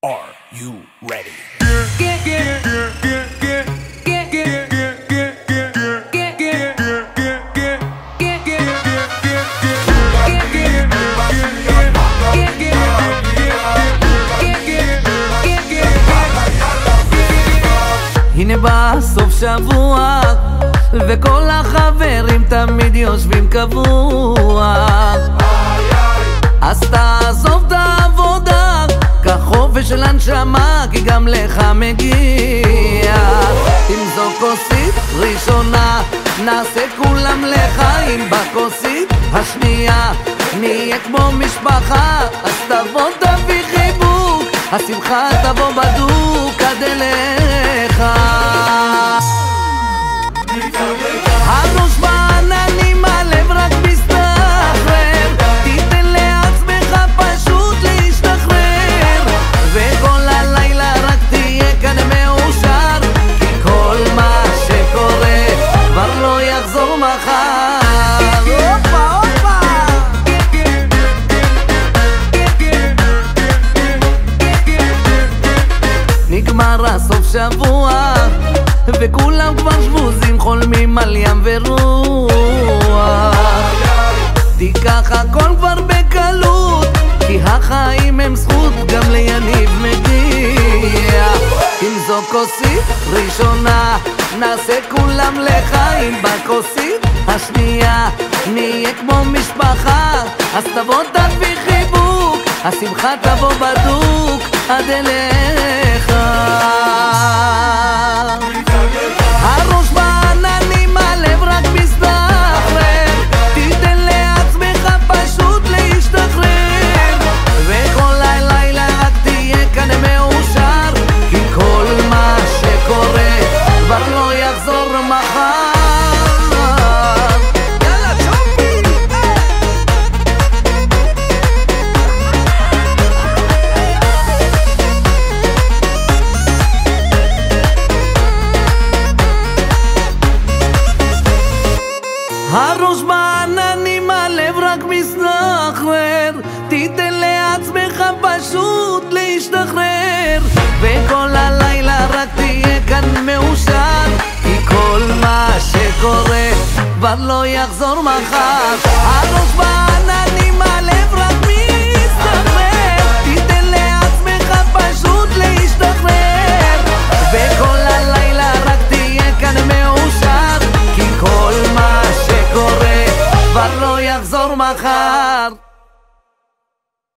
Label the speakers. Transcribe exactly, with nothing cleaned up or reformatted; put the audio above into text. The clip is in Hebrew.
Speaker 1: Are you ready?
Speaker 2: הנה בסוף שבוע וכל החברים תמיד יושבים קבוע, אז תעזוב את העבודה, קח חופש של הנשמה, כי גם לך מגיע. אם זו כוסית ראשונה נעשה כולם לחיים, בכוסית השנייה נהיה כמו משפחה, אז תבוא תביא חיבוק, השמחה תבוא בדוק עד אליך. הראש בעננים, הלב רק מסתחרר, תיתן לעצמך פשוט להשתחרר, וכל הלילה רק תהיה כאן מאושר, כי כל מה שקורה כבר לא יחזור מחר. אופה אופה נגמר הסוף שבוע וכולם כבר שבוזים, חולמים על ים ורוח, תיקח הכל כבר בקלות, כי החיים הם זכות, גם ליניב מגיע. אם זו כוסית ראשונה נעשה כולם לחיים, בכוסית השנייה נהיה כמו משפחה, אז תבוא תביא חיבוק, השמחה תבוא בדוק עד אליך. הראש בעננים, הלב רק מסתחרר, תיתן לעצמך פשוט להשתחרר, וכל הלילה רק תהיה כאן מאושר, כי כל מה שקורה כבר לא יחזור מחר. הראש בעננים, הלב רק מסתחרר, תיתן לעצמך פשוט להשתחרר, וכל הלילה רק תהיה כאן מאושר, כי כל מה שקורה כבר לא יחזור מחר. הראש